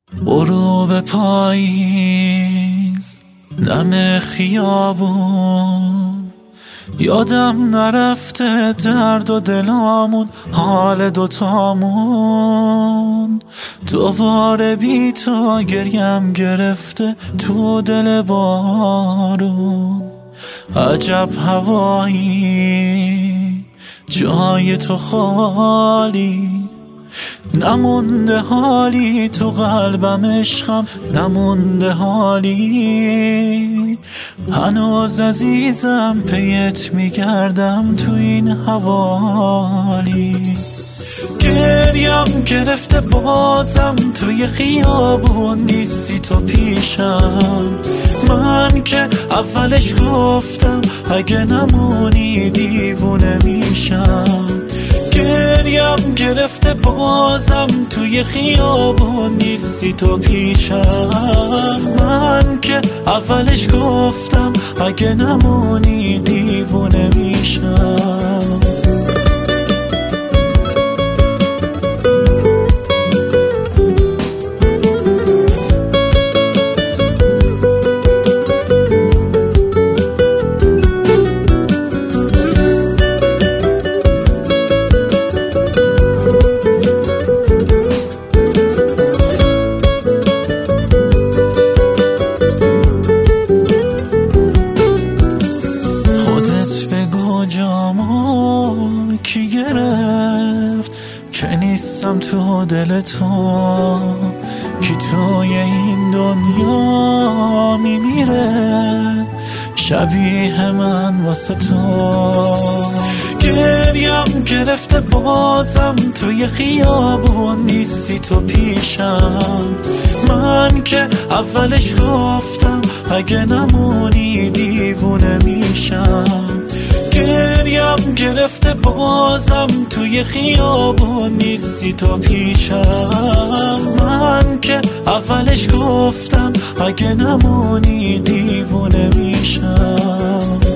غروب پاییز، نم خیابون، یادم نرفته درد و دلامون، حال دوتامون. دوباره بی تو گریم گرفته تو دل بارون. عجب هوایی جای تو خالی، نمونده حالی تو قلبم، عشقم نمونده حالی. هنوز عزیزم پیت میگردم تو این حوالی. گریم گرفته بازم توی خیابون، نیستی تو پیشم. من که اولش گفتم اگه نمونی دیوونه میشم. گریم گرفته بازم توی خیابون، نیستی تو پیشم. من که اولش گفتم اگه نمونی دیوونه میشم. جامو کی گرفت که نیستم تو دل تو، کی توی این دنیا میمیره شبیه من واسه تو. گریم گرفته بازم توی خیابون، نیستی تو پیشم. من که اولش گفتم اگه نمونی دیوونه میشم. گریم گرفته بازم توی خیابون، نیستی تو پیشم. من که اولش گفتم اگه نمونی دیوونه میشم.